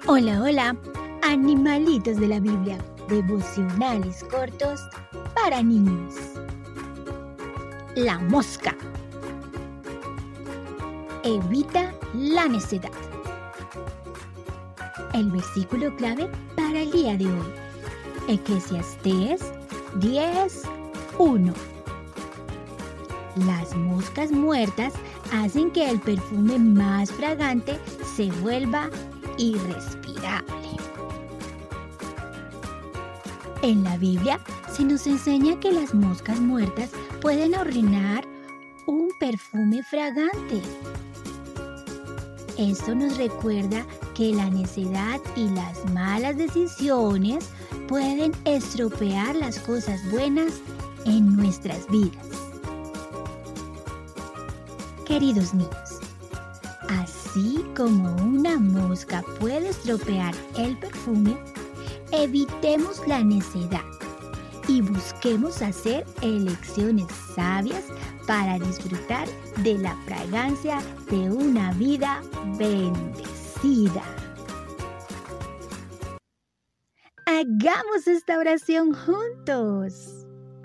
Hola, hola, animalitos de la Biblia, devocionales cortos para niños. La mosca. Evita la necedad. El versículo clave para el día de hoy. Eclesiastés 10:1. Las moscas muertas hacen que el perfume más fragante se vuelva irrespirable. En la Biblia se nos enseña que las moscas muertas pueden arruinar un perfume fragante. Esto nos recuerda que la necedad y las malas decisiones pueden estropear las cosas buenas en nuestras vidas. Queridos niños, así como una mosca puede estropear el perfume, evitemos la necedad y busquemos hacer elecciones sabias para disfrutar de la fragancia de una vida bendecida. Hagamos esta oración juntos.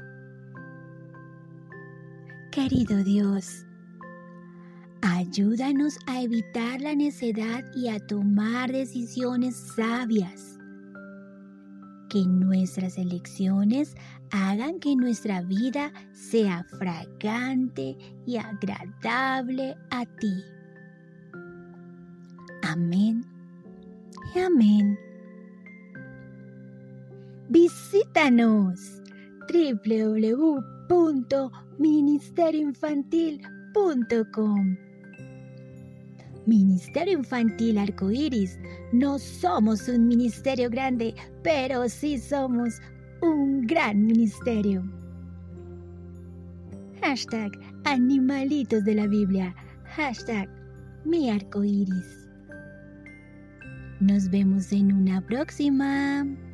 Querido Dios, ayúdanos a evitar la necedad y a tomar decisiones sabias. Que nuestras elecciones hagan que nuestra vida sea fragante y agradable a ti. Amén y amén. Visítanos www.ministerioinfantil.com. Ministerio Infantil Arcoíris. No somos un ministerio grande, pero sí somos un gran ministerio. #Animalitos de la Biblia. #mi arcoíris. Nos vemos en una próxima.